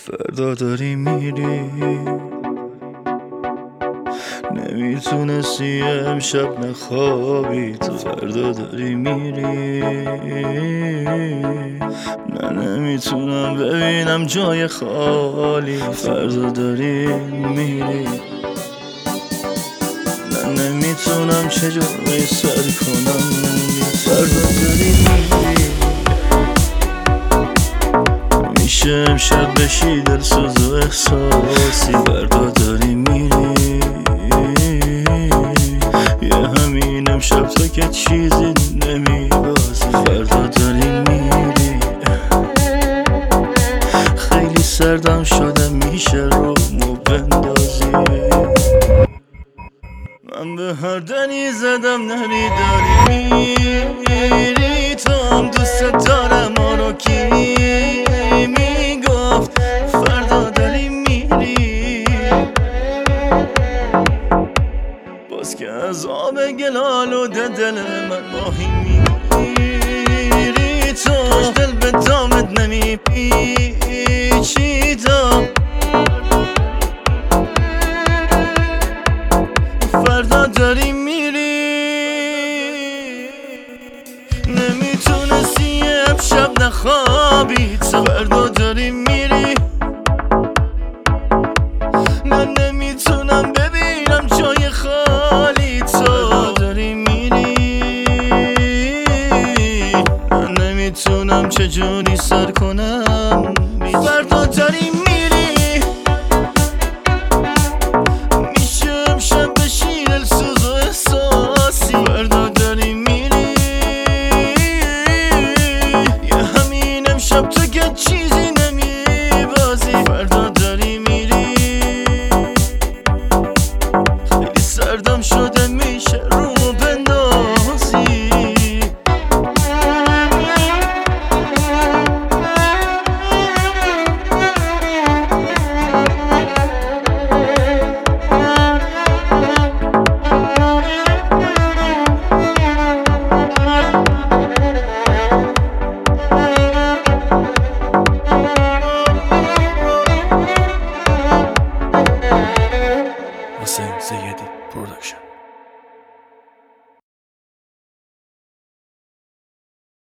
فردا داری میری، نمیتونستی امشب نخوابی، تو فردا داری میری. نه نمیتونم ببینم جای خالی، فردا داری میری. نه نمیتونم چجوری سر کنم، فردا داری میری. میشه امشب بشی دلسوز و احساسی، فردا داری میری. یه همین امشب تو که چیزی نمیبازی، فردا داری میری. خیلی سردم شده میشه رومو بندازی. من به هر دنی زدم نری داری میری. تو هم دوست دارم آنو کی میگفت فردا داری میری. باز که از آب گل آلوده دل من ماهی میگیری. تو دل به دامت نمیپیچیدم، فردا داری میری. نمیتونستی امشب نخوابی، تو فردا داری میری. من نمیتونم ببینم جای خالی، تو داری میری. من نمیتونم چجوری سر کنم، فردا داری میری. میشه امشب بشی دلسوز و احساسی، فردا داری میری. یه همین امشب تو که چیزی نمیبازی، فردا داری میری. خیلی سردم شده میشه رو